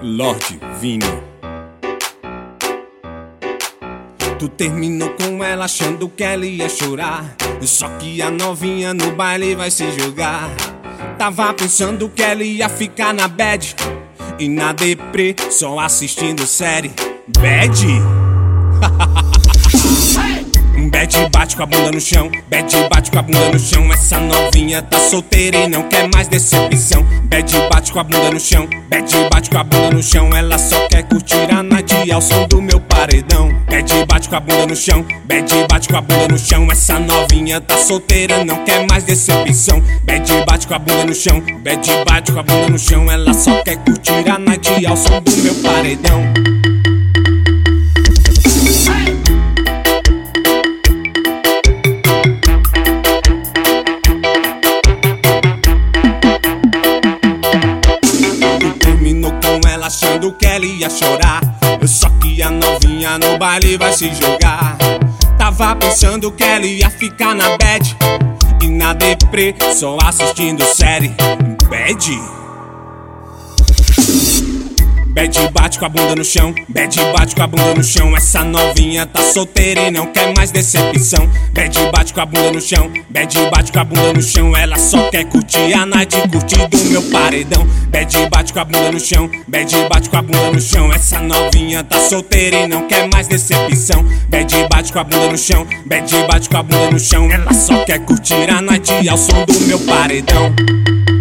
Lorde Vini. Tu terminou com ela achando que ela ia chorar, só que a novinha no baile vai se jogar. Tava pensando que ela ia ficar na bad e na deprê, só assistindo série. Bad? Bad bate com a bunda no chão, bad bate com a bunda no chão. Essa novinha tá solteira e não quer mais decepção. Bad bate com a bunda no chão, bad bate com a bunda no chão. Ela só quer curtir a night ao som do meu paredão. Bad bate com a bunda no chão, bad bate com a bunda no chão. Essa novinha tá solteira, não quer mais decepção. Bad bate com a bunda no chão, bad bate com a bunda no chão. Ela só quer curtir a night ao som do meu paredão. Achando que ela ia chorar, só que a novinha no baile vai se jogar. Tava pensando que ela ia ficar na bad e na deprê, só assistindo série. Bad? Bad bate com a bunda no chão, bad bate com a bunda no chão. Essa novinha tá solteira e não quer mais decepção. Bad bate com a bunda no chão, bad bate com a bunda no chão. Ela só quer curtir a night, curtir do meu paredão. Bad bate com a bunda no chão, bad bate com a bunda no chão. Essa novinha tá solteira e não quer mais decepção. Bad bate com a bunda no chão, bad bate com a bunda no chão. Ela só quer curtir a night ao som do meu paredão.